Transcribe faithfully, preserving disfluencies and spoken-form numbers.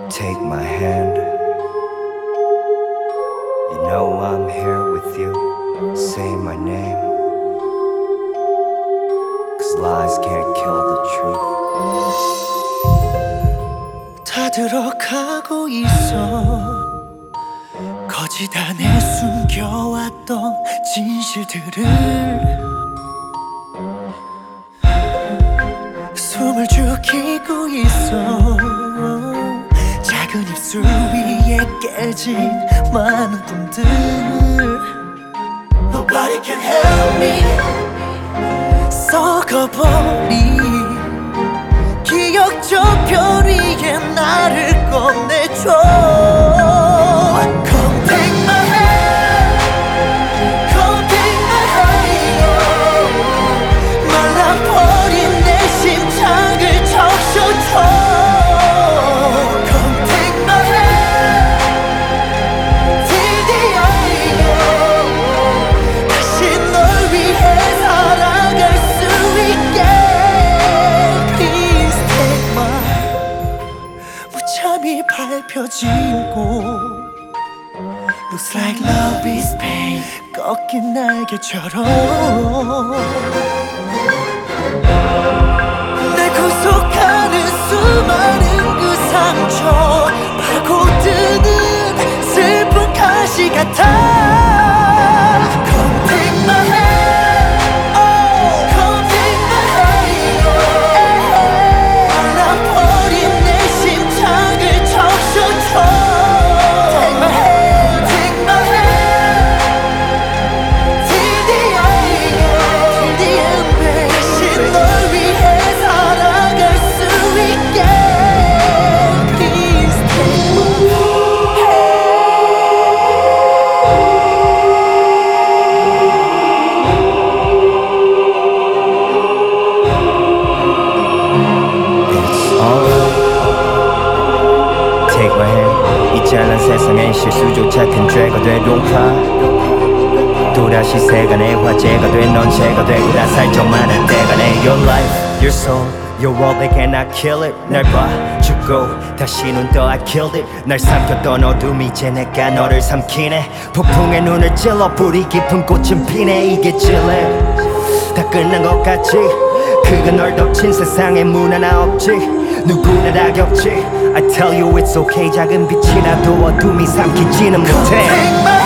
Take my hand. You know I'm here with you. Say my name. Cause lies can't kill the truth. 다 들어가고 있어. 거짓 안에 숨겨왔던 진실들을 숨을 죽이고 있어. 작은 입술 위에 깨진 많은 꿈들. Nobody can help me. 썩어버린 기억 저편 위에 나를 꺼내줘. Come take my hand, come take my hand. 말라버린 내 심장을 적셔줘. 밟혀진 곳 Looks like love is pain. 꺾인 날개처럼 날 구속하는 수많은 그 상처 파고드는 슬픈 가시 같아. Come take my hand, oh, come take my hand. 말라버린 내 심장을 적셔줘. Take my hand, take my hand. Till the end, till the end, baby. 다시 널 위해 살아갈 수 있게. Please take my hand. It's alright. Take my hand. 이 잘난 세상엔 실수조차 큰 죄가 돼. Don't cry. 또다시 세간의 화제가 돼. 넌 죄가 되고 나 살쪄만한 때가 내. Your life, your soul, your world, they cannot kill it. 날 봐주고 다시 눈 떠. I killed it. 날 삼켰던 어둠 이제 내가 너를 삼키네. 폭풍에 눈을 찔러 불이 깊은 꽃은 피네. 이게 질레 다 끝난 것 같지. 그가 널 덮친 세상에 문 하나 없지. 누구나 다 겪지. I tell you it's okay. 작은 빛이라도 어둠이 삼키지는 못해. Take my